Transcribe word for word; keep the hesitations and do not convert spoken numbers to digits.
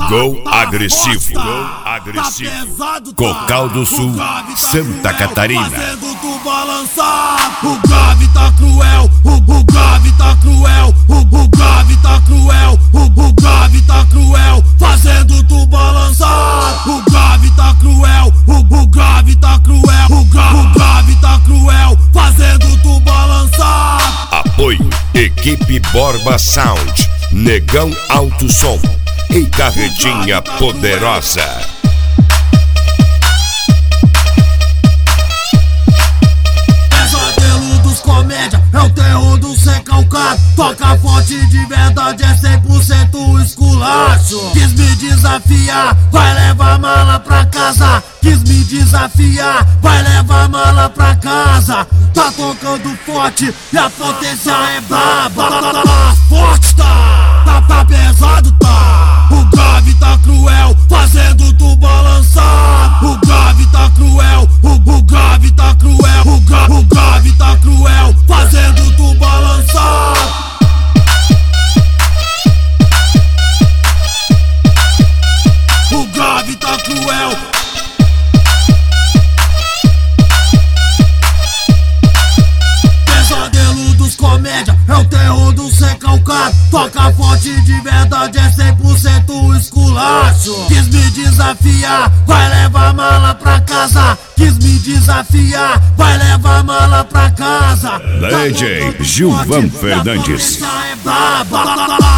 Gol agressivo, gol agressivo. Cocal do Sul, Santa Catarina. Fazendo tu balançar. O grave tá cruel, o, o grave tá cruel, o, o grave tá cruel, o, o grave tá cruel. Fazendo tu balançar. O grave tá cruel, o, o grave tá cruel, o, gra, o grave tá cruel. Fazendo tu balançar. Apoio Equipe Borba Sound, Negão Alto Som e Carretinha Poderosa. Pesadelo dos comédia, é o terror do sem calcado. Toca forte de verdade, é cem por cento esculacho. Quis me desafiar, vai levar mala pra casa. Quis me desafiar, vai levar mala pra casa. Tá tocando forte e a potência é braba. Forte tá, tá, tá pesado tá. O grave tá cruel, fazendo tu balançar. O grave tá cruel, o, o grave tá cruel, o, gra, o grave tá cruel, fazendo tu balançar. O grave tá cruel. Pesadelo dos comédia, é o terror do sem calcado. Toca forte de verdade, é cem por cento esculacho. Quis me desafiar, vai levar mala pra casa. Quis me desafiar, vai levar mala pra casa. D J Gilvan Fernandes. É braba.